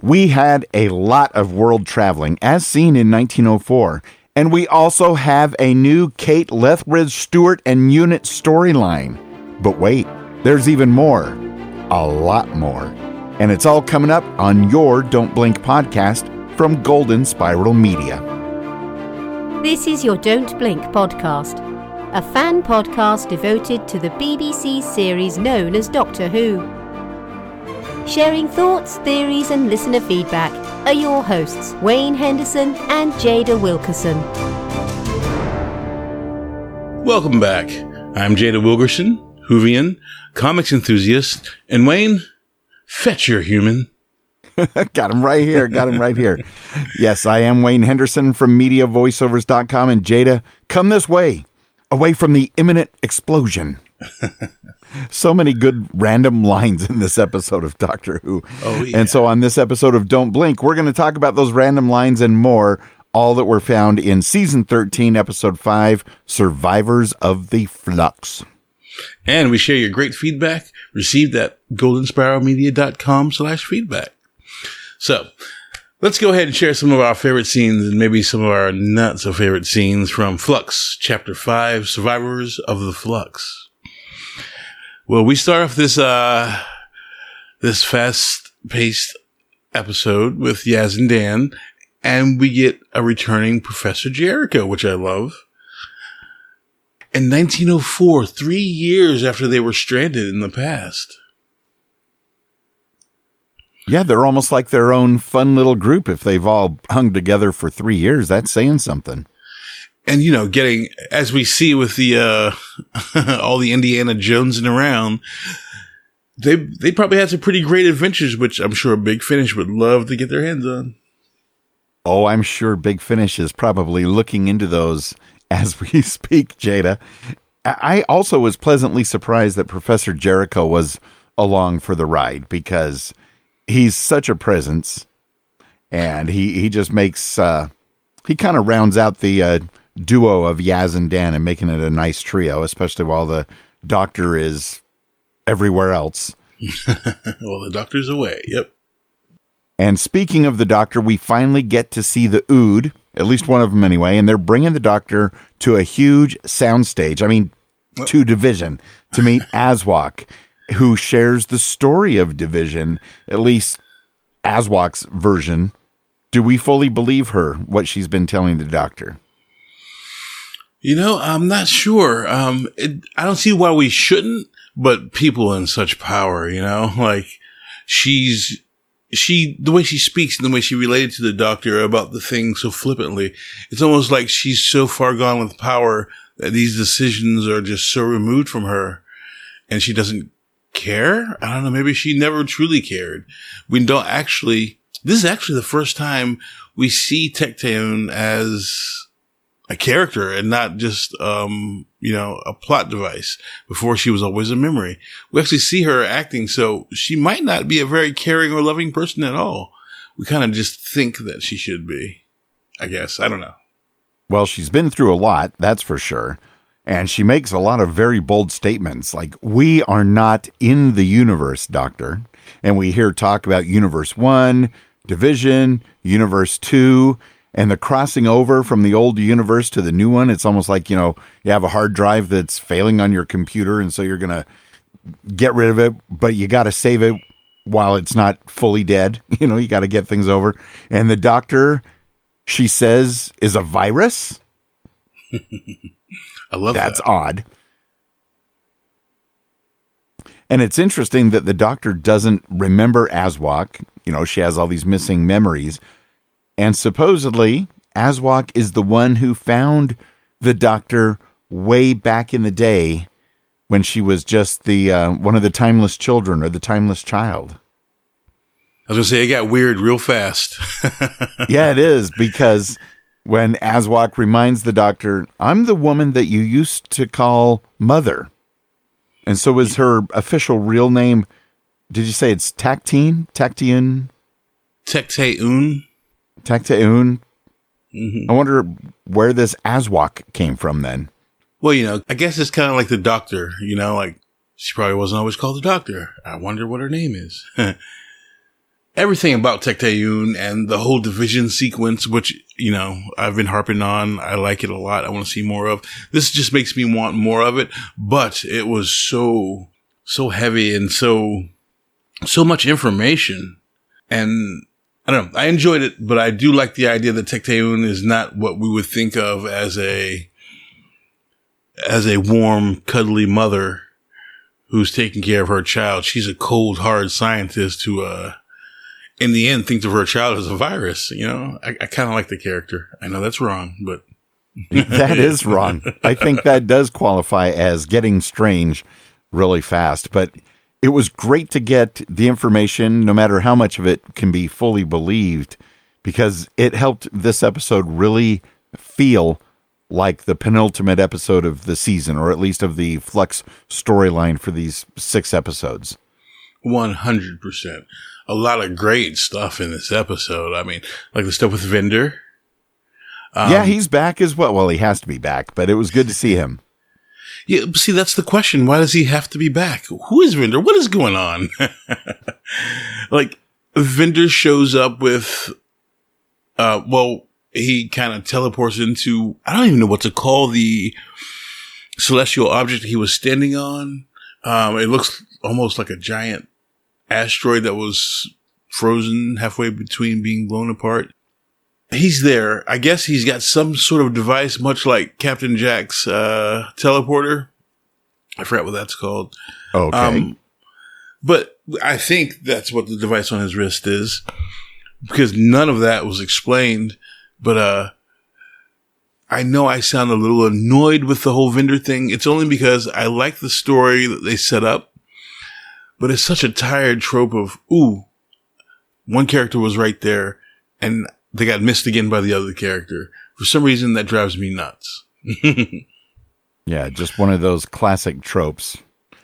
We had a lot of world traveling, as seen in 1904, and we also have a new Kate Lethbridge Stewart and Unit storyline. But wait, there's even more. A lot more. And it's all coming up on your Don't Blink podcast from Golden Spiral Media. This is your Don't Blink podcast, a fan podcast devoted to the BBC series known as Doctor Who. Sharing thoughts, theories and listener feedback are your hosts, Wayne Henderson and Jada Wilkerson. Welcome back. I'm Jada Wilkerson, Whovian, comics enthusiast, and Wayne, fetch your human. Got him right here. Yes, I am Wayne Henderson from MediaVoiceovers.com, and Jada, come this way, away from the imminent explosion. So many good random lines in this episode of Doctor Who. Oh, yeah. And so on this episode of Don't Blink, we're going to talk about those random lines and more, all that were found in Season 13, Episode 5, Survivors of the Flux. And we share your great feedback received at goldenspiralmedia.com/feedback. So let's go ahead and share some of our favorite scenes and maybe some of our not so favorite scenes from Flux, Chapter 5, Survivors of the Flux. Well, we start off this fast-paced episode with Yaz and Dan, and we get a returning Professor Jericho, which I love. In 1904, 3 years after they were stranded in the past. Yeah, they're almost like their own fun little group. If they've all hung together for 3 years, that's saying something. And, you know, getting, as we see with the, all the Indiana Jonesing around, they probably had some pretty great adventures, which I'm sure Big Finish would love to get their hands on. Oh, I'm sure Big Finish is probably looking into those as we speak, Jada. I also was pleasantly surprised that Professor Jericho was along for the ride, because he's such a presence, and he just makes, he kind of rounds out the duo of Yaz and Dan and making it a nice trio, especially while the Doctor is everywhere else. Well, the Doctor's away. Yep. And speaking of the Doctor, we finally get to see the Ood, at least one of them anyway, and they're bringing the Doctor to a huge soundstage. I mean, to Division, to meet Aswak, who shares the story of Division, at least Aswak's version. Do we fully believe her, what she's been telling the Doctor? You know, I'm not sure. I don't see why we shouldn't, but people in such power, you know, like the way she speaks and the way she related to the Doctor about the thing so flippantly, it's almost like she's so far gone with power that these decisions are just so removed from her, and she doesn't care. I don't know. Maybe she never truly cared. This is actually the first time we see Tecteun as a character and not just, a plot device. Before, she was always a memory. We actually see her acting, so she might not be a very caring or loving person at all. We kind of just think that she should be, I guess. I don't know. Well, she's been through a lot, that's for sure. And she makes a lot of very bold statements, like, we are not in the universe, Doctor. And we hear talk about Universe 1, Division, Universe 2, and the crossing over from the old universe to the new one. It's almost like, you have a hard drive that's failing on your computer, and so you're going to get rid of it, but you got to save it while it's not fully dead. You got to get things over. And the Doctor, she says, is a virus. I love that. That's odd. And it's interesting that the Doctor doesn't remember Aswak. She has all these missing memories. And supposedly, Aswak is the one who found the Doctor way back in the day when she was just the one of the timeless children, or the timeless child. I was going to say, it got weird real fast. Yeah, it is, because when Aswak reminds the Doctor, I'm the woman that you used to call Mother. And so is her official real name, did you say it's Tecteun? Tecteun. Tecteun. Mm-hmm. I wonder where this Aswak came from then. Well, I guess it's kind of like the Doctor, like she probably wasn't always called the Doctor. I wonder what her name is. everything about Tecteun and the whole division sequence, which, I've been harping on. I like it a lot. I want to see more of. This just makes me want more of it, but it was so heavy and so much information. And I don't know. I enjoyed it, but I do like the idea that Tecteun is not what we would think of as a warm, cuddly mother who's taking care of her child. She's a cold, hard scientist who, in the end, thinks of her child as a virus. I kind of like the character. I know that's wrong, but that is wrong. I think that does qualify as getting strange really fast, but it was great to get the information, no matter how much of it can be fully believed, because it helped this episode really feel like the penultimate episode of the season, or at least of the Flux storyline for these 6 episodes. 100%. A lot of great stuff in this episode. I mean, like the stuff with Vinder. Yeah, he's back as well. Well, he has to be back, but it was good to see him. Yeah, see, that's the question. Why does he have to be back? Who is Vinder? What is going on? Like, Vinder shows up with, he kind of teleports into, I don't even know what to call the celestial object he was standing on. It looks almost like a giant asteroid that was frozen halfway between being blown apart. He's there. I guess he's got some sort of device, much like Captain Jack's teleporter. I forgot what that's called. Okay. But I think that's what the device on his wrist is, because none of that was explained. But I know I sound a little annoyed with the whole Vinder thing. It's only because I like the story that they set up. But it's such a tired trope of, one character was right there, and they got missed again by the other character. For some reason, that drives me nuts. Yeah, just one of those classic tropes.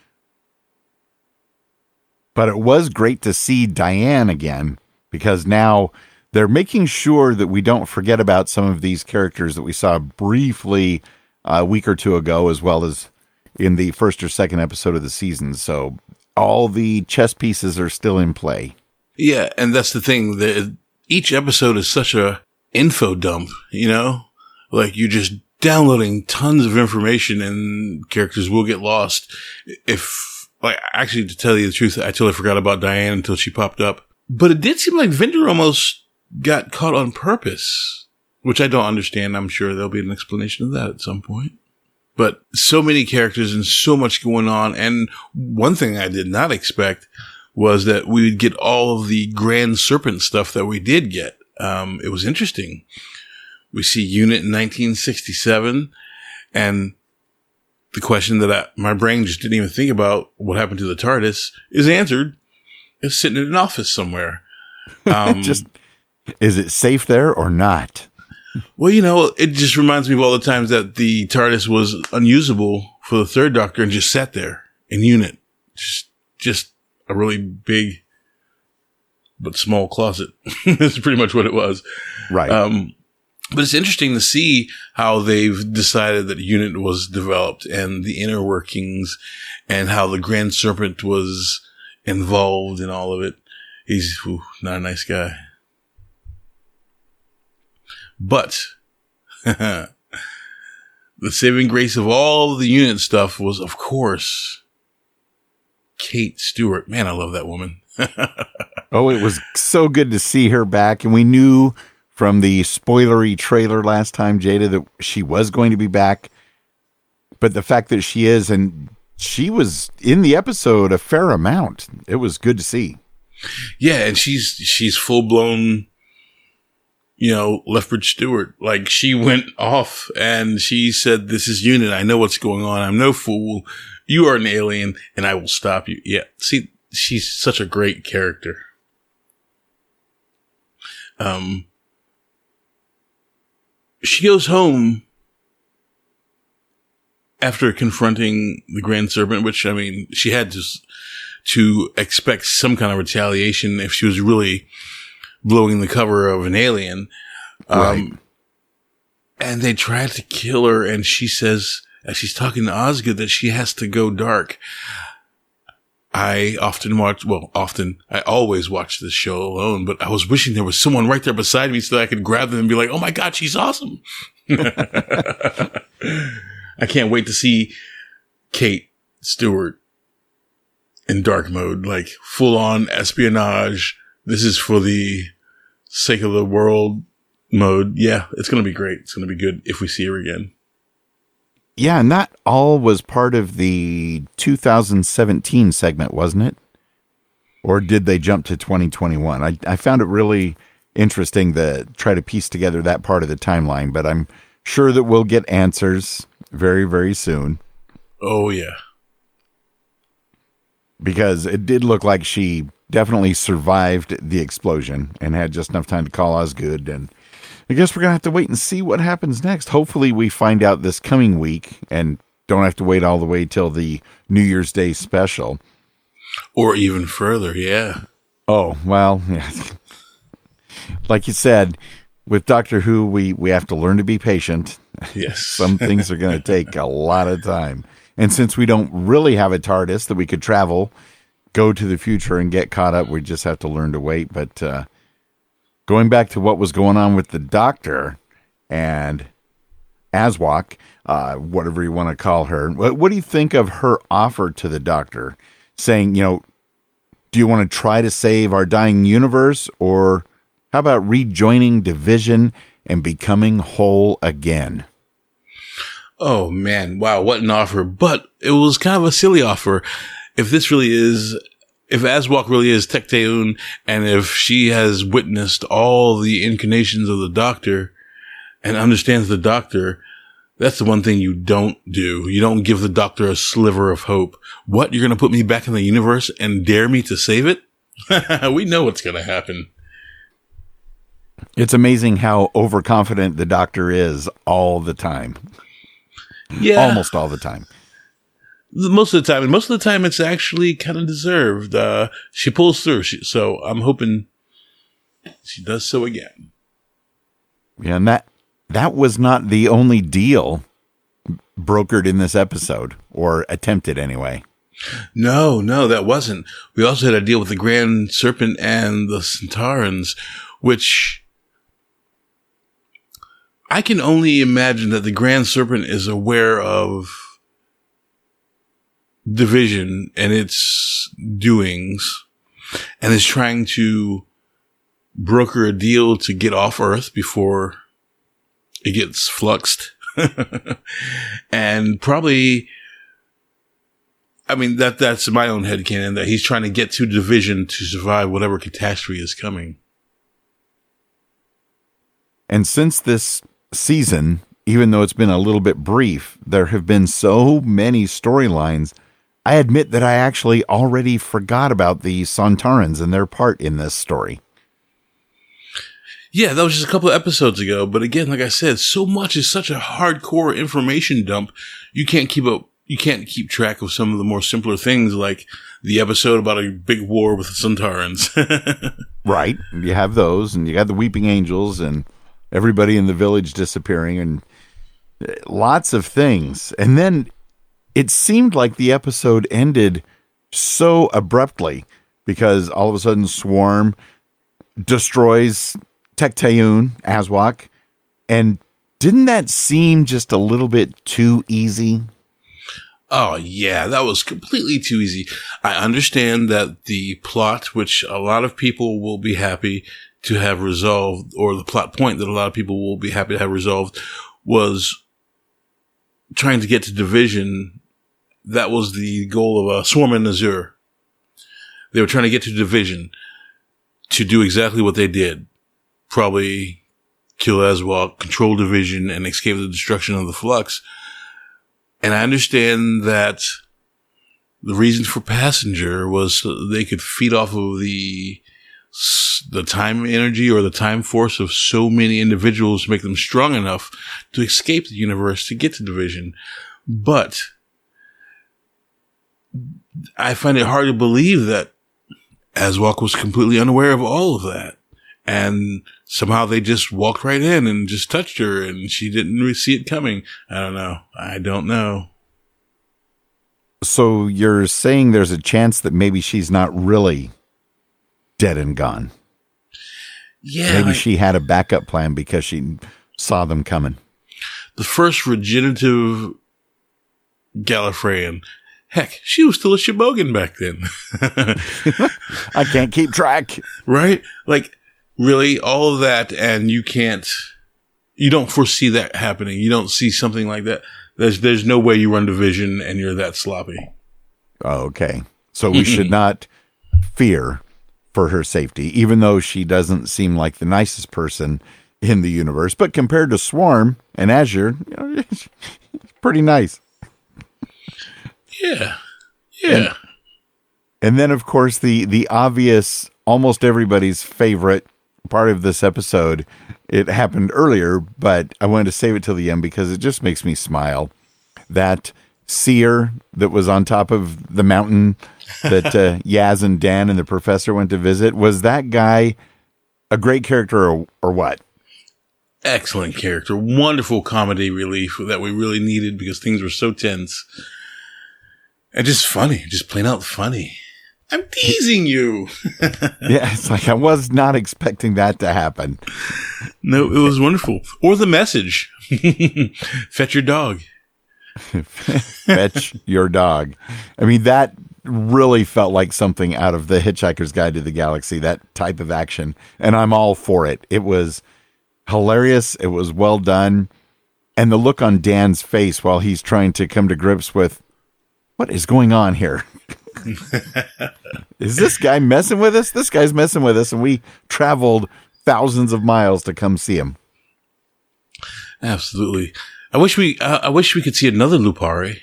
But it was great to see Diane again, because now they're making sure that we don't forget about some of these characters that we saw briefly a week or two ago, as well as in the first or second episode of the season. So all the chess pieces are still in play. Yeah, and that's the thing. Each episode is such a info dump, Like, you're just downloading tons of information and characters will get lost. Actually, to tell you the truth, I totally forgot about Diane until she popped up. But it did seem like Vinder almost got caught on purpose, which I don't understand. I'm sure there'll be an explanation of that at some point. But so many characters and so much going on. And one thing I did not expect was that we would get all of the Grand Serpent stuff that we did get. It was interesting. We see Unit in 1967, and the question that my brain just didn't even think about, what happened to the TARDIS, is answered. It's sitting in an office somewhere. Is it safe there or not? Well, it just reminds me of all the times that the TARDIS was unusable for the Third Doctor and just sat there in Unit. Just a really big but small closet. That's pretty much what it was. Right. But it's interesting to see how they've decided that Unit was developed and the inner workings and how the Grand Serpent was involved in all of it. He's not a nice guy. But the saving grace of all the Unit stuff was, of course, Kate Stewart. Man, I love that woman. Oh, it was so good to see her back. And we knew from the spoilery trailer last time, Jada, that she was going to be back. But the fact that she is, and she was in the episode a fair amount. It was good to see. Yeah, and she's full-blown, Lethbridge Stewart. Like, she went off and she said, "This is Unit. I know what's going on. I'm no fool. You are an alien and I will stop you." Yeah. See, she's such a great character. She goes home after confronting the Grand Serpent, which, I mean, she had to expect some kind of retaliation if she was really blowing the cover of an alien. Right. And they tried to kill her, and she says, as she's talking to Osgood, that she has to go dark. I always watch this show alone, but I was wishing there was someone right there beside me so that I could grab them and be like, oh my God, she's awesome. I can't wait to see Kate Stewart in dark mode, like full on espionage. This is for the sake of the world mode. Yeah, it's going to be great. It's going to be good if we see her again. Yeah, and that all was part of the 2017 segment, wasn't it? Or did they jump to 2021? I found it really interesting to try to piece together that part of the timeline, but I'm sure that we'll get answers very, very soon. Oh, yeah. Because it did look like she definitely survived the explosion and had just enough time to call Osgood. And I guess we're going to have to wait and see what happens next. Hopefully we find out this coming week and don't have to wait all the way till the New Year's Day special. Or even further, yeah. Oh, well, yeah. Like you said, with Doctor Who, we have to learn to be patient. Yes. Some things are going to take a lot of time. And since we don't really have a TARDIS that we could travel, go to the future and get caught up, we just have to learn to wait. But going back to what was going on with the Doctor and Aswak, whatever you want to call her, what do you think of her offer to the Doctor? Saying, do you want to try to save our dying universe, or how about rejoining Division and becoming whole again? Oh, man. Wow, what an offer. But it was kind of a silly offer. If Aswak really is Tecteun, and if she has witnessed all the incarnations of the Doctor and understands the Doctor, that's the one thing you don't do. You don't give the Doctor a sliver of hope. What? You're going to put me back in the universe and dare me to save it? We know what's going to happen. It's amazing how overconfident the Doctor is all the time. Yeah. Almost all the time. Most of the time. And most of the time, it's actually kind of deserved. She pulls through. So I'm hoping she does so again. Yeah, and that was not the only deal brokered in this episode, or attempted anyway. No, that wasn't. We also had a deal with the Grand Serpent and the Centaurans, which I can only imagine that the Grand Serpent is aware of Division and its doings and is trying to broker a deal to get off Earth before it gets fluxed. And probably, I mean, that's my own headcanon, that he's trying to get to Division to survive whatever catastrophe is coming. And since this season, even though it's been a little bit brief, there have been so many storylines. I admit that I actually already forgot about the Sontarans and their part in this story. Yeah, that was just a couple of episodes ago. But again, like I said, so much is such a hardcore information dump. You can't keep track of some of the more simpler things, like the episode about a big war with the Sontarans. Right. You have those, and you got the Weeping Angels and everybody in the village disappearing, and lots of things. And then it seemed like the episode ended so abruptly because all of a sudden Swarm destroys Tecteun, Aswak. And didn't that seem just a little bit too easy? Oh, yeah, that was completely too easy. I understand that the plot, which a lot of people will be happy to have resolved, or the plot point that a lot of people will be happy to have resolved, was trying to get to Division. That was the goal of Swarm and Azure. They were trying to get to Division to do exactly what they did. Probably kill Aswak, control Division, and escape the destruction of the Flux. And I understand that the reason for Passenger was so they could feed off of the time energy or the time force of so many individuals to make them strong enough to escape the universe to get to Division. But I find it hard to believe that Aswak was completely unaware of all of that. And somehow they just walked right in and just touched her and she didn't really see it coming. I don't know. So you're saying there's a chance that maybe she's not really dead and gone. Yeah. Maybe she had a backup plan because she saw them coming. The first regenerative Gallifreyan. Heck, she was still a Shibogan back then. I can't keep track. Right? Like, really, all of that, and you don't foresee that happening. You don't see something like that. There's no way you run division and you're that sloppy. Okay. So we should not fear for her safety, even though she doesn't seem like the nicest person in the universe. But compared to Swarm and Azure, it's pretty nice. Yeah. Yeah. And then, of course, the obvious, almost everybody's favorite part of this episode, it happened earlier, but I wanted to save it till the end because it just makes me smile. That seer that was on top of the mountain that Yaz and Dan and the professor went to visit, was that guy a great character or what? Excellent character. Wonderful comedy relief that we really needed because things were so tense. And just funny. Just plain out funny. I'm teasing you. Yeah, it's like I was not expecting that to happen. No, it was wonderful. Or the message. Fetch your dog. Fetch your dog. I mean, that really felt like something out of the Hitchhiker's Guide to the Galaxy, that type of action. And I'm all for it. It was hilarious. It was well done. And the look on Dan's face while he's trying to come to grips with, what is going on here? Is this guy messing with us? This guy's messing with us, and we traveled thousands of miles to come see him. Absolutely. I wish we could see another Lupari.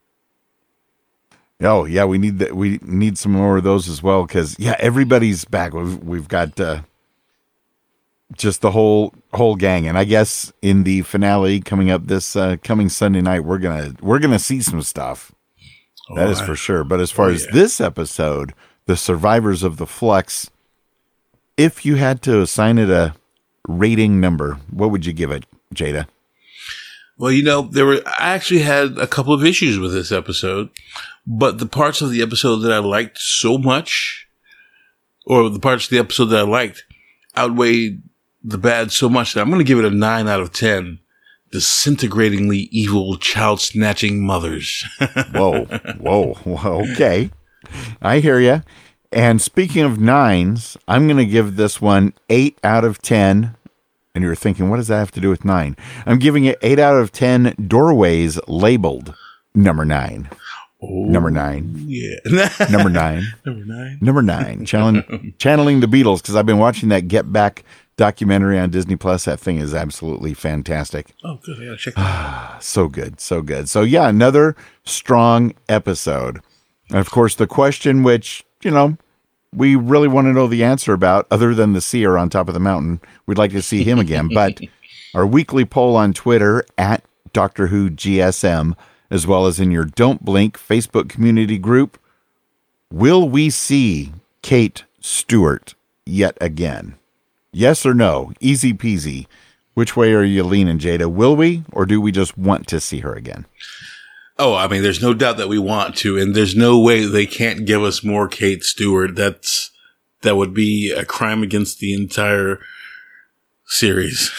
Oh yeah, we need some more of those as well because everybody's back. We've got just the whole gang, and I guess in the finale coming up this coming Sunday night, we're gonna see some stuff. That is for sure. But as far as this episode, the survivors of the Flux, if you had to assign it a rating number, what would you give it, Jada? Well, I actually had a couple of issues with this episode, but the parts of the episode that I liked so much, or the parts of the episode that I liked, outweighed the bad so much that I'm going to give it a 9 out of 10. Disintegratingly evil child-snatching mothers. Whoa. Okay. I hear you. And speaking of 9s, I'm going to give this one 8 out of 10. And you're thinking, what does that have to do with 9? I'm giving it 8 out of 10 doorways labeled number 9. Oh, number 9. Yeah. Number 9. Number 9. Number 9. Channeling the Beatles, because I've been watching that Get Back documentary on Disney Plus. That thing is absolutely fantastic. Oh, good. I gotta check that out. So good. So good. So yeah, another strong episode. And of course, the question which, we really want to know the answer about, other than the seer on top of the mountain, we'd like to see him again. But our weekly poll on Twitter at Doctor Who GSM, as well as in your Don't Blink Facebook community group, will we see Kate Stewart yet again? Yes or no? Easy peasy. Which way are you leaning, Jada? Will we, or do we just want to see her again? Oh, I mean, there's no doubt that we want to, and there's no way they can't give us more Kate Stewart. That would be a crime against the entire series.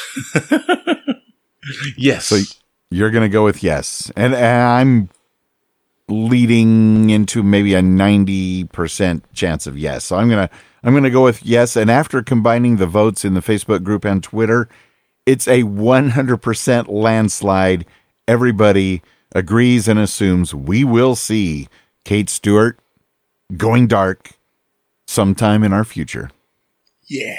Yes. So you're going to go with yes. And I'm leading into maybe a 90% chance of yes. So I'm going to go with yes. And after combining the votes in the Facebook group and Twitter, it's a 100% landslide. Everybody agrees and assumes we will see Kate Stewart going dark sometime in our future. Yeah.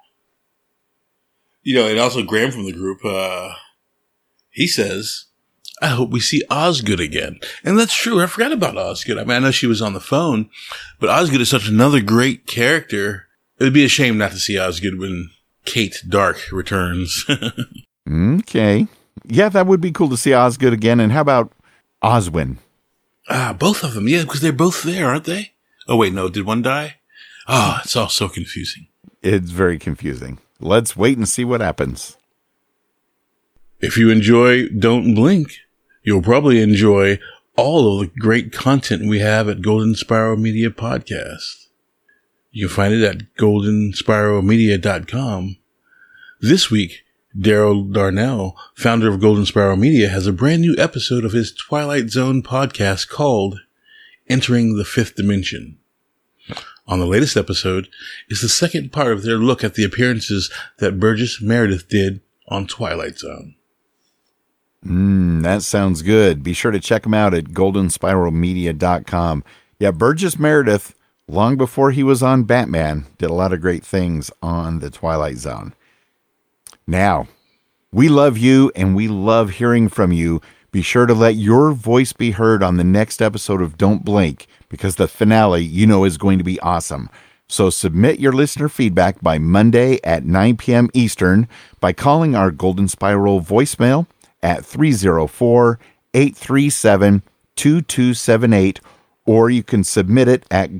And also Graham from the group, he says, I hope we see Osgood again. And that's true. I forgot about Osgood. I mean, I know she was on the phone, but Osgood is such another great character. It would be a shame not to see Osgood when Kate Dark returns. Okay. Yeah, that would be cool to see Osgood again. And how about Oswin? Both of them. Yeah, because they're both there, aren't they? Oh, wait, no. Did one die? Oh, it's all so confusing. It's very confusing. Let's wait and see what happens. If you enjoy Don't Blink, you'll probably enjoy all of the great content we have at Golden Spiral Media Podcast. You can find it at goldenspiralmedia.com. This week, Daryl Darnell, founder of Golden Spiral Media, has a brand new episode of his Twilight Zone podcast called Entering the Fifth Dimension. On the latest episode is the second part of their look at the appearances that Burgess Meredith did on Twilight Zone. That sounds good. Be sure to check them out at goldenspiralmedia.com. Yeah, Burgess Meredith, long before he was on Batman, did a lot of great things on the Twilight Zone. Now, we love you and we love hearing from you. Be sure to let your voice be heard on the next episode of Don't Blink, because the finale, is going to be awesome. So submit your listener feedback by Monday at 9 p.m. Eastern by calling our Golden Spiral voicemail at 304-837-2278, or you can submit it at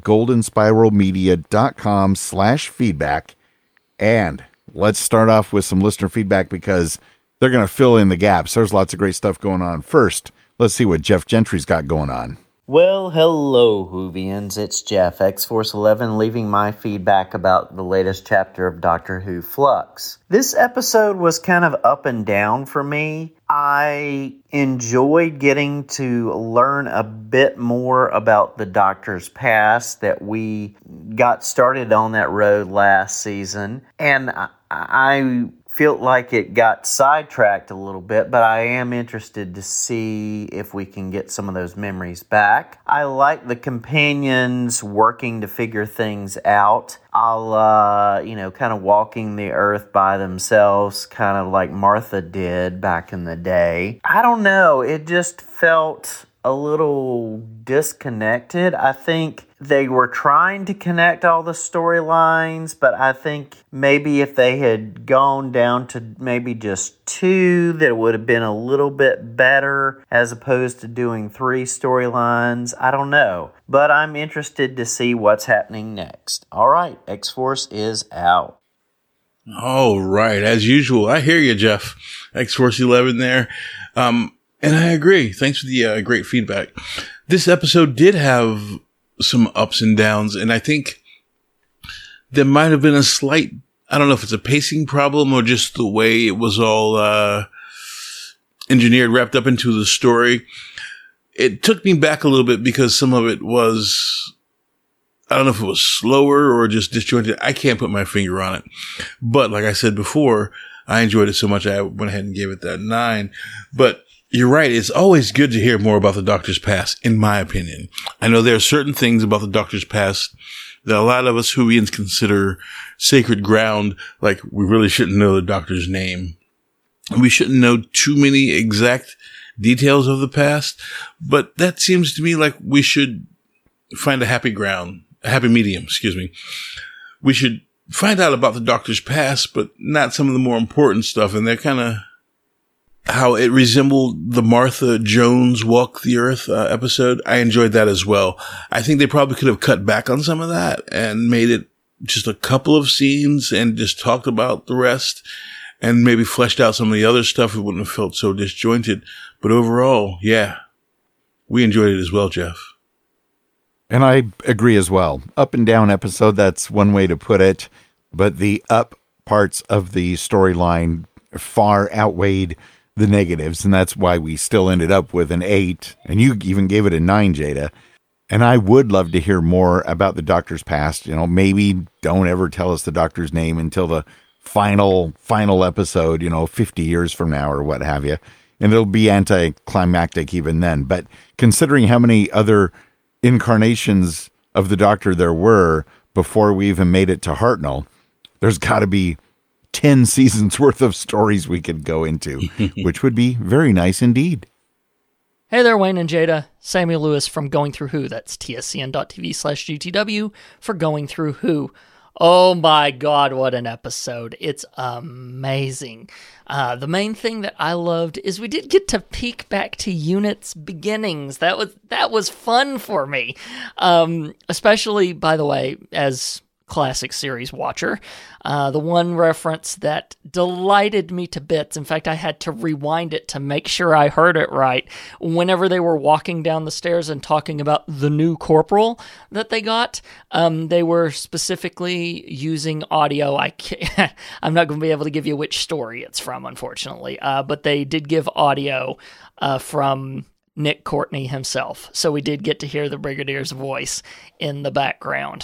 goldenspiralmedia.com/feedback. And let's start off with some listener feedback because they're going to fill in the gaps. There's lots of great stuff going on. First, let's see what Jeff Gentry's got going on. Well, hello, Whovians. It's Jeff, X-Force 11, leaving my feedback about the latest chapter of Doctor Who Flux. This episode was kind of up and down for me. I enjoyed getting to learn a bit more about the Doctor's past, that we got started on that road last season, and I feel like it got sidetracked a little bit, but I am interested to see if we can get some of those memories back. I like the companions working to figure things out. I'll, kind of walking the earth by themselves, kind of like Martha did back in the day. I don't know. It just felt a little disconnected. I think they were trying to connect all the storylines, but I think maybe if they had gone down to maybe just 2, that would have been a little bit better as opposed to doing 3 storylines. I don't know, but I'm interested to see what's happening next. All right, X-Force is out. All right, as usual, I hear you, Jeff. X-Force 11 there. And I agree. Thanks for the great feedback. This episode did have some ups and downs, and I think there might have been a slight, I don't know if it's a pacing problem or just the way it was all engineered, wrapped up into the story. It took me back a little bit because some of it was, I don't know if it was slower or just disjointed. I can't put my finger on it. But like I said before, I enjoyed it so much I went ahead and gave it that 9. But you're right. It's always good to hear more about the Doctor's past, in my opinion. I know there are certain things about the Doctor's past that a lot of us Whovians consider sacred ground, like we really shouldn't know the Doctor's name. We shouldn't know too many exact details of the past, but that seems to me like we should find a happy medium, We should find out about the Doctor's past, but not some of the more important stuff, and they're kind of how it resembled the Martha Jones Walk the Earth episode. I enjoyed that as well. I think they probably could have cut back on some of that and made it just a couple of scenes and just talked about the rest and maybe fleshed out some of the other stuff. It wouldn't have felt so disjointed. But overall, yeah, we enjoyed it as well, Jeff. And I agree as well. Up and down episode, that's one way to put it. But the up parts of the storyline far outweighed the negatives, and that's why we still ended up with an 8, and you even gave it a 9, Jada. And I would love to hear more about the Doctor's past. Maybe don't ever tell us the Doctor's name until the final episode, 50 years from now or what have you. And it'll be anticlimactic even then. But considering how many other incarnations of the Doctor there were before we even made it to Hartnell, there's got to be 10 seasons worth of stories we could go into, which would be very nice indeed. Hey there, Wayne and Jada. Samuel Lewis from Going Through Who. That's tscn.tv/GTW for Going Through Who. Oh my God, what an episode. It's amazing. The main thing that I loved is we did get to peek back to Unit's beginnings. That was fun for me. Especially, by the way, as classic series watcher. The one reference that delighted me to bits, in fact, I had to rewind it to make sure I heard it right, whenever they were walking down the stairs and talking about the new corporal that they got, they were specifically using audio. I'm not going to be able to give you which story it's from, unfortunately, but they did give audio from Nick Courtney himself. So we did get to hear the Brigadier's voice in the background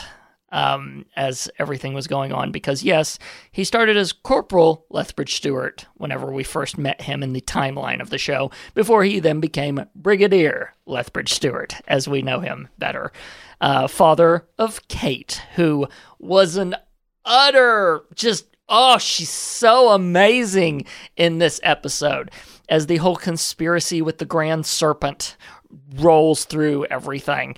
as everything was going on, because yes, he started as Corporal Lethbridge Stewart whenever we first met him in the timeline of the show, before he then became Brigadier Lethbridge Stewart, as we know him better. Father of Kate, who was an utter she's so amazing in this episode, as the whole conspiracy with the Grand Serpent rolls through everything.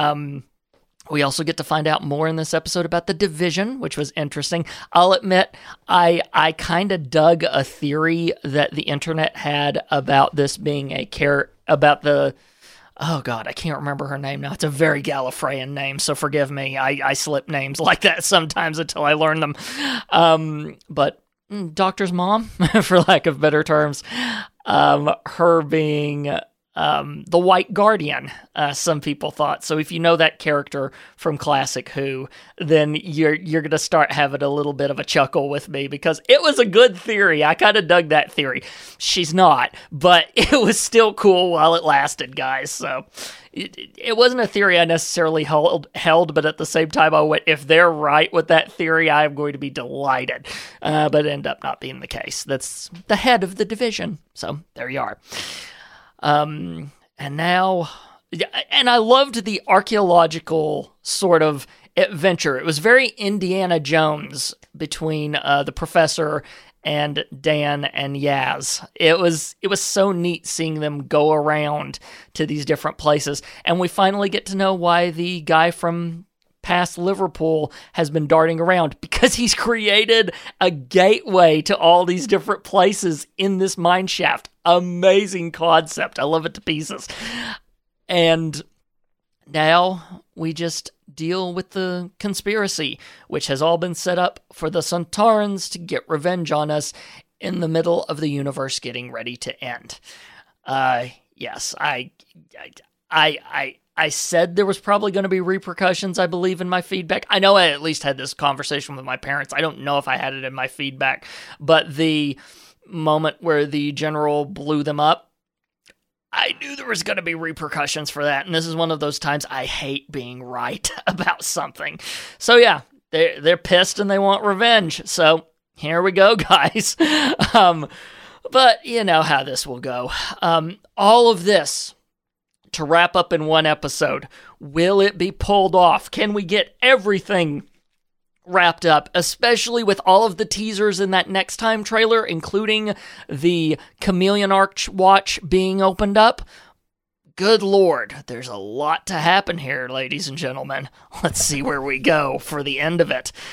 We also get to find out more in this episode about the Division, which was interesting. I'll admit, I kind of dug a theory that the internet had about this being about the... Oh, God, I can't remember her name now. It's a very Gallifreyan name, so forgive me. I slip names like that sometimes until I learn them. But Doctor's mom, for lack of better terms, her being... the White Guardian, some people thought. So if you know that character from Classic Who, then you're going to start having a little bit of a chuckle with me, because it was a good theory. I kind of dug that theory. She's not, but it was still cool while it lasted, guys. So it wasn't a theory I necessarily held, but at the same time, I went, if they're right with that theory, I'm going to be delighted. But it ended up not being the case. That's the head of the Division. So there you are. And now, and I loved the archaeological sort of adventure. It was very Indiana Jones between the professor and Dan and Yaz. It was so neat seeing them go around to these different places, and we finally get to know why the guy from past Liverpool has been darting around, because he's created a gateway to all these different places in this mine shaft. Amazing concept. I love it to pieces. And now we just deal with the conspiracy, which has all been set up for the Sontarans to get revenge on us in the middle of the universe getting ready to end. Yes, I said there was probably going to be repercussions, I believe, in my feedback. I know I at least had this conversation with my parents. I don't know if I had it in my feedback, but the moment where the general blew them up, I knew there was going to be repercussions for that, and this is one of those times I hate being right about something. So yeah, they're pissed and they want revenge, so here we go, guys. But you know how this will go. All of this to wrap up in one episode. Will it be pulled off? Can we get everything wrapped up, especially with all of the teasers in that Next Time trailer, including the Chameleon Arch Watch being opened up? Good Lord, there's a lot to happen here, ladies and gentlemen. Let's see where we go for the end of it.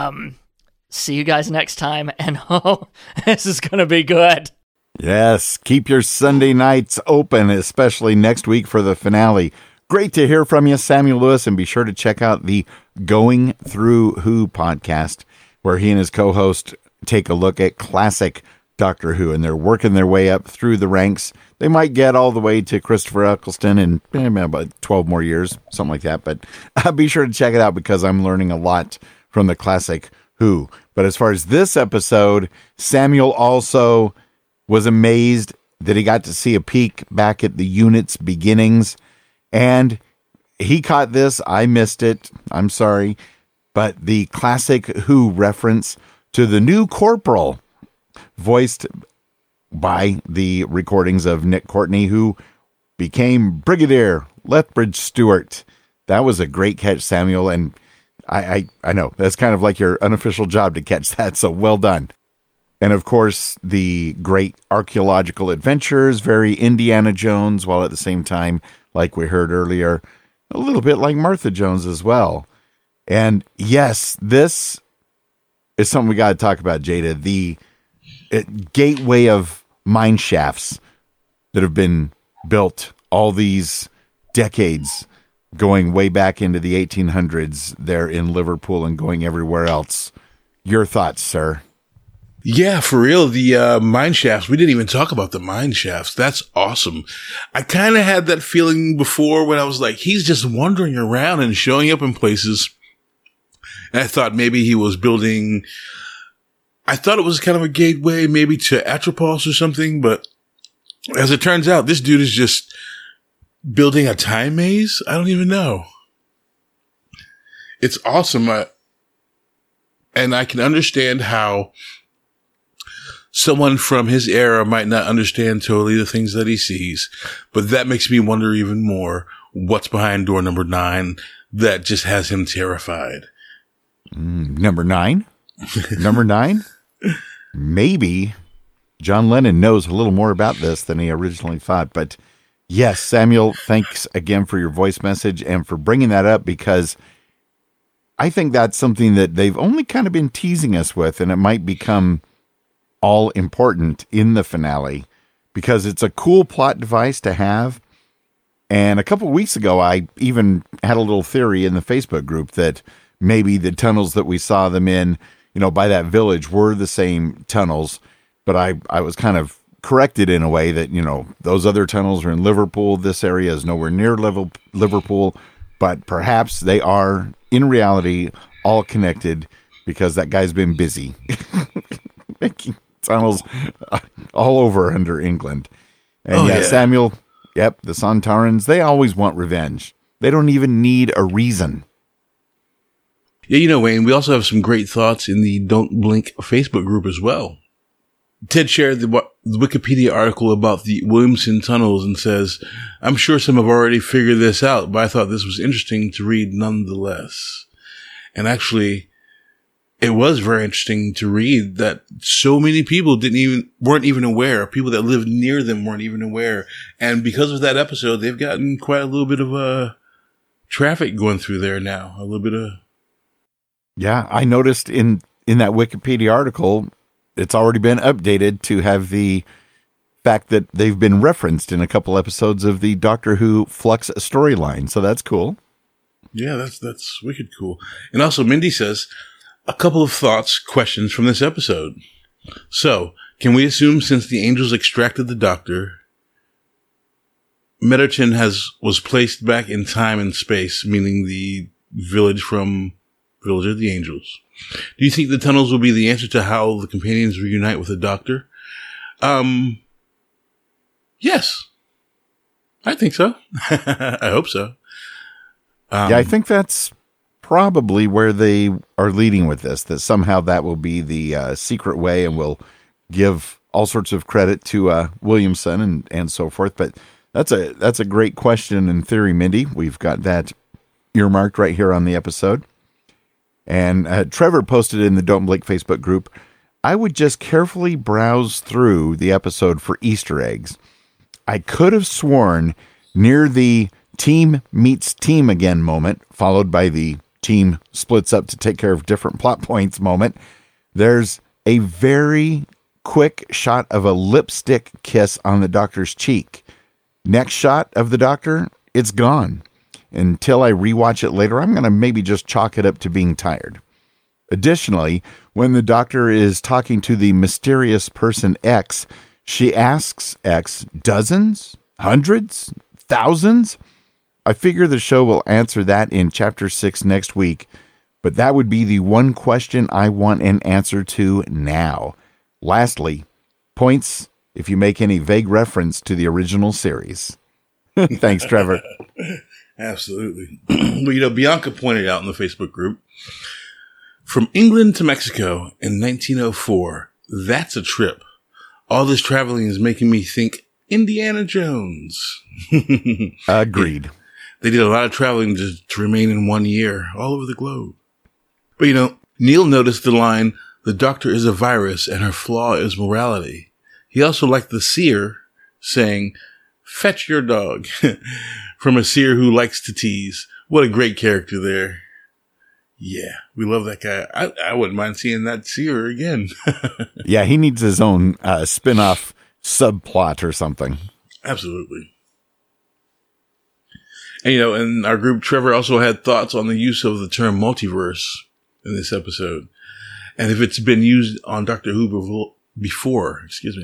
See you guys next time, and this is going to be good. Yes, keep your Sunday nights open, especially next week for the finale. Great to hear from you, Samuel Lewis, and be sure to check out the Going Through Who podcast, where he and his co-host take a look at classic Doctor Who, and they're working their way up through the ranks. They might get all the way to Christopher Eccleston in about 12 more years, something like that, but be sure to check it out, because I'm learning a lot from the classic Who. But as far as this episode, Samuel also was amazed that he got to see a peek back at the unit's beginnings, and he caught this. I missed it. I'm sorry. But the classic Who reference to the new corporal, voiced by the recordings of Nick Courtney, who became Brigadier Lethbridge Stewart. That was a great catch, Samuel, and I know that's kind of like your unofficial job to catch that, so well done. And of course, the great archaeological adventures, very Indiana Jones, while at the same time, like we heard earlier, a little bit like Martha Jones as well. And yes, this is something we got to talk about, Jada. The gateway of mine shafts that have been built all these decades going way back into the 1800s there in Liverpool and going everywhere else. Your thoughts, sir? Yeah, for real. The mine shafts. We didn't even talk about the mine shafts. That's awesome. I kind of had that feeling before when I was like, he's just wandering around and showing up in places. And I thought maybe he was building, I thought it was kind of a gateway maybe to Atropos or something. But as it turns out, this dude is just building a time maze. I don't even know. It's awesome. And I can understand how someone from his era might not understand totally the things that he sees, but that makes me wonder even more what's behind door number 9 that just has him terrified. Number 9? Number 9? Maybe John Lennon knows a little more about this than he originally thought. But yes, Samuel, thanks again for your voice message and for bringing that up, because I think that's something that they've only kind of been teasing us with, and it might become all important in the finale because it's a cool plot device to have. And a couple of weeks ago, I even had a little theory in the Facebook group that maybe the tunnels that we saw them in, by that village were the same tunnels. But I was kind of corrected in a way that, those other tunnels are in Liverpool. This area is nowhere near Liverpool, but perhaps they are in reality all connected because that guy's been busy making tunnels all over under England. And yeah, Samuel, the Sontarans, they always want revenge. They don't even need a reason. Yeah, Wayne, we also have some great thoughts in the Don't Blink Facebook group as well. Ted shared the Wikipedia article about the Williamson tunnels and says, I'm sure some have already figured this out, but I thought this was interesting to read nonetheless. And actually, it was very interesting to read that so many people weren't even aware. People that lived near them weren't even aware. And because of that episode, they've gotten quite a little bit of traffic going through there now. A little bit of. Yeah, I noticed in that Wikipedia article, it's already been updated to have the fact that they've been referenced in a couple episodes of the Doctor Who Flux storyline. So that's cool. Yeah, that's wicked cool. And also, Mindy says, a couple of questions from this episode. So, can we assume since the angels extracted the Doctor, Mettaton was placed back in time and space, meaning the village from Village of the Angels? Do you think the tunnels will be the answer to how the companions reunite with the Doctor? Yes. I think so. I hope so. I think that's probably where they are leading with this, that somehow that will be the secret way and will give all sorts of credit to Williamson and so forth. But that's a great question and theory, Mindy. We've got that earmarked right here on the episode. And Trevor posted in the Don't Blink Facebook group, I would just carefully browse through the episode for Easter eggs. I could have sworn near the team meets team again moment, followed by the team splits up to take care of different plot points moment, there's a very quick shot of a lipstick kiss on the Doctor's cheek. Next shot of the Doctor, it's gone. Until I rewatch it later, I'm going to maybe just chalk it up to being tired. Additionally, when the Doctor is talking to the mysterious person X, she asks X, dozens? Hundreds? Thousands? I figure the show will answer that in Chapter 6 next week, but that would be the one question I want an answer to now. Lastly, points if you make any vague reference to the original series. Thanks, Trevor. Absolutely. Well, Bianca pointed out in the Facebook group, from England to Mexico in 1904, that's a trip. All this traveling is making me think Indiana Jones. Agreed. They did a lot of traveling to remain in 1 year all over the globe. But, Neil noticed the line, the Doctor is a virus and her flaw is morality. He also liked the seer saying, fetch your dog, from a seer who likes to tease. What a great character there. Yeah, we love that guy. I wouldn't mind seeing that seer again. Yeah, he needs his own spin-off subplot or something. Absolutely. And, in our group, Trevor also had thoughts on the use of the term multiverse in this episode. And if it's been used on Doctor Who before.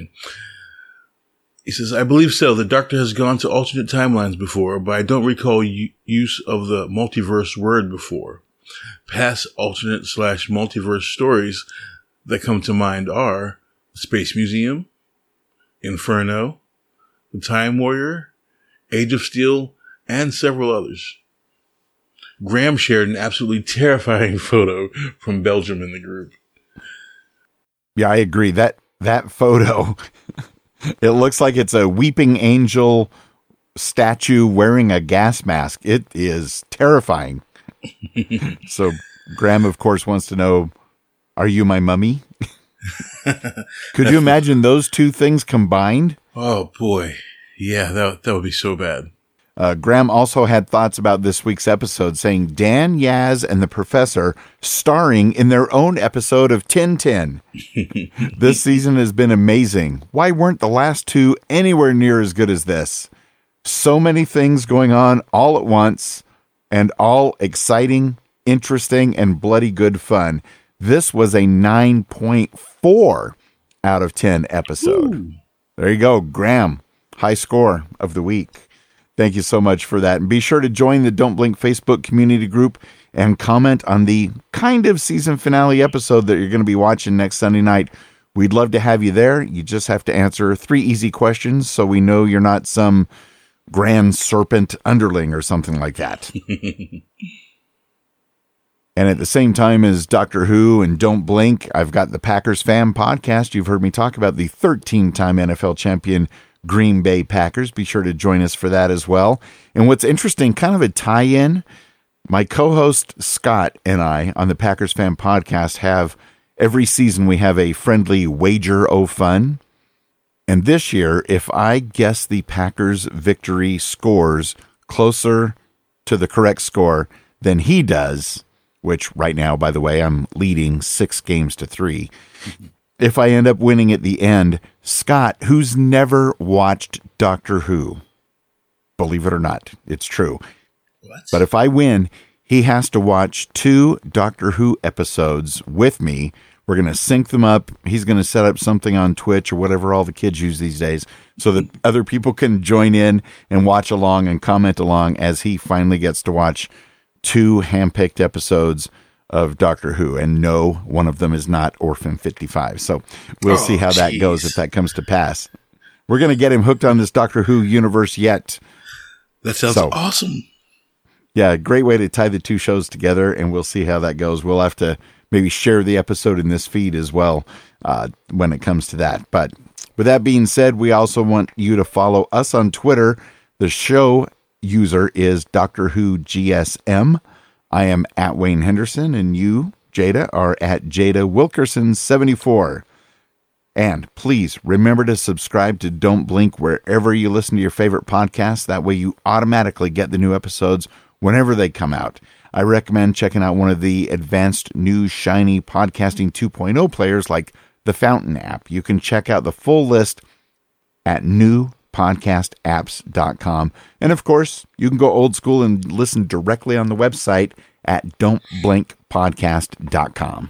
He says, I believe so. The Doctor has gone to alternate timelines before, but I don't recall use of the multiverse word before. Past alternate/multiverse stories that come to mind are the Space Museum, Inferno, The Time Warrior, Age of Steel, and several others. Graham shared an absolutely terrifying photo from Belgium in the group. Yeah, I agree. That photo, it looks like it's a weeping angel statue wearing a gas mask. It is terrifying. So Graham, of course, wants to know, are you my mummy? Could you imagine those two things combined? Oh, boy. Yeah, that would be so bad. Graham also had thoughts about this week's episode, saying Dan, Yaz, and the Professor starring in their own episode of Tintin. This season has been amazing. Why weren't the last two anywhere near as good as this? So many things going on all at once, and all exciting, interesting, and bloody good fun. This was a 9.4 out of 10 episode. Ooh. There you go, Graham. High score of the week. Thank you so much for that. And be sure to join the Don't Blink Facebook community group and comment on the kind of season finale episode that you're going to be watching next Sunday night. We'd love to have you there. You just have to answer 3 easy questions so we know you're not some grand serpent underling or something like that. And at the same time as Doctor Who and Don't Blink, I've got the Packers Fan Podcast. You've heard me talk about the 13-time NFL champion Green Bay Packers. Be sure to join us for that as well. And what's interesting, kind of a tie-in, my co-host Scott and I on the Packers Fan Podcast have, every season we have a friendly wager o' fun. And this year, if I guess the Packers victory scores closer to the correct score than he does, which right now, by the way, I'm leading 6-3. If I end up winning at the end, Scott, who's never watched Doctor Who, believe it or not, it's true. What? But if I win, he has to watch 2 Doctor Who episodes with me. We're going to sync them up. He's going to set up something on Twitch or whatever all the kids use these days so that other people can join in and watch along and comment along as he finally gets to watch 2 handpicked episodes of Doctor Who, and no, one of them is not Orphan 55. So we'll see how that goes if that comes to pass. We're going to get him hooked on this Doctor Who universe yet. That sounds awesome. Yeah, great way to tie the 2 shows together, and we'll see how that goes. We'll have to maybe share the episode in this feed as well when it comes to that. But with that being said, we also want you to follow us on Twitter. The show user is Doctor Who GSM. I am at Wayne Henderson, and you, Jada, are at Jada Wilkerson 74. And please remember to subscribe to Don't Blink wherever you listen to your favorite podcasts. That way you automatically get the new episodes whenever they come out. I recommend checking out one of the advanced new shiny podcasting 2.0 players like the Fountain app. You can check out the full list at newpodcastapps.com. And of course, you can go old school and listen directly on the website at don'tblinkpodcast.com.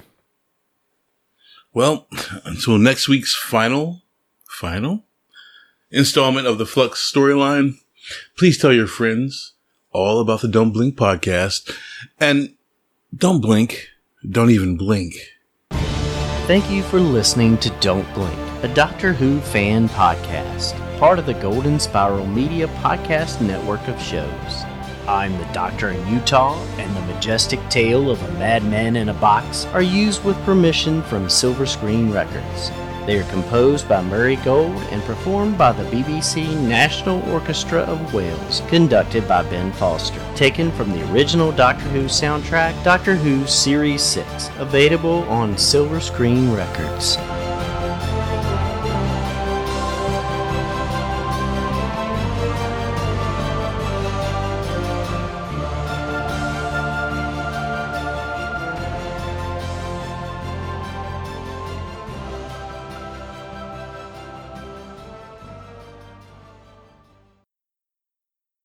Well, until next week's final installment of the Flux storyline, please tell your friends all about the Don't Blink podcast. And don't blink. Don't even blink. Thank you for listening to Don't Blink, a Doctor Who fan podcast, part of the Golden Spiral Media podcast network of shows. I'm the Doctor in Utah, and the majestic tale of a madman in a box are used with permission from Silver Screen Records. They are composed by Murray Gold and performed by the BBC National Orchestra of Wales, conducted by Ben Foster. Taken from the original Doctor Who soundtrack, Doctor Who Series 6, available on Silver Screen Records.